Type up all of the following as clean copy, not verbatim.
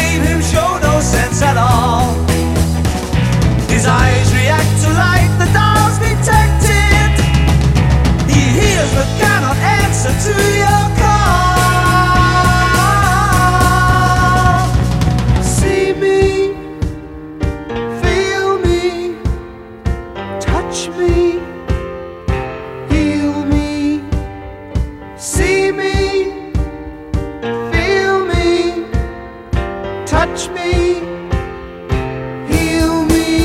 made him show no sense at all. His eyes react to light, the dial's detected. He hears but cannot answer to your call. See me, feel me, touch me, heal me. See me, feel me, touch me, heal me.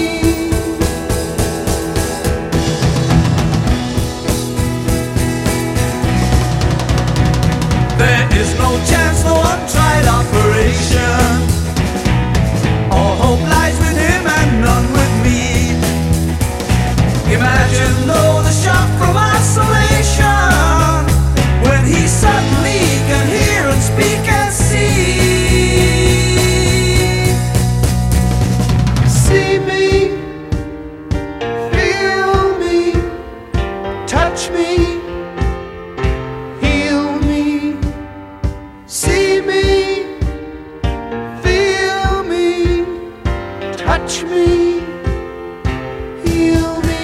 There is no chance, no untried operation. All hope lies with him and none with me. Imagine though the shock from isolation, when he suddenly can hear and speak and see. See me, feel me, touch me, heal me. See me, feel me, touch me, heal me.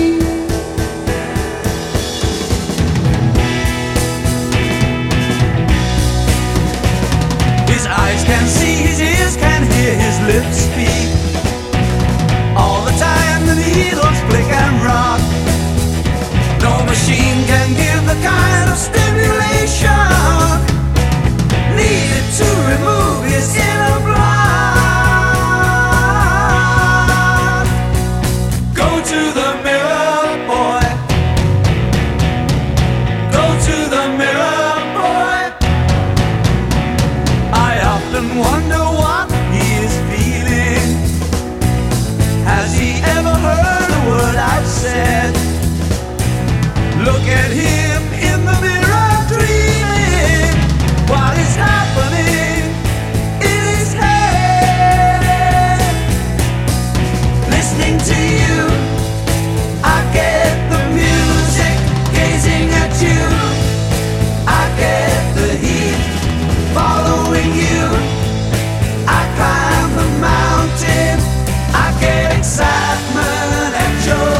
His eyes can see, his ears can hear, his lips speak. All the time the needles flick and rock. No machine can give the kind of stimulation needed to remove his inner block. Go to the mirror, boy. Go to the mirror, boy. I often wonder what he is feeling. Has he ever heard a word I've said? Look at him in the mirror dreaming. What is happening in his head? Listening to you, I get the music. Gazing at you, I get the heat. Following you, I climb the mountain. I get excitement at your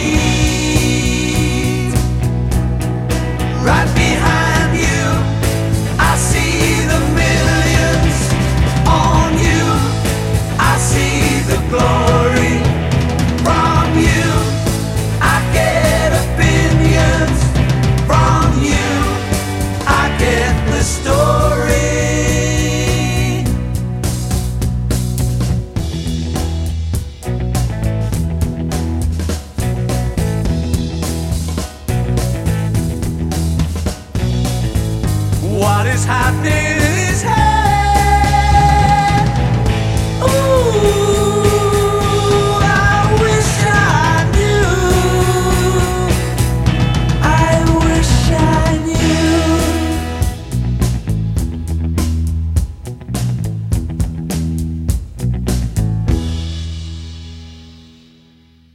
beat. Right behind you, I see the millions on you. I see the glory from you. I get opinions from you. I get the story. What is happening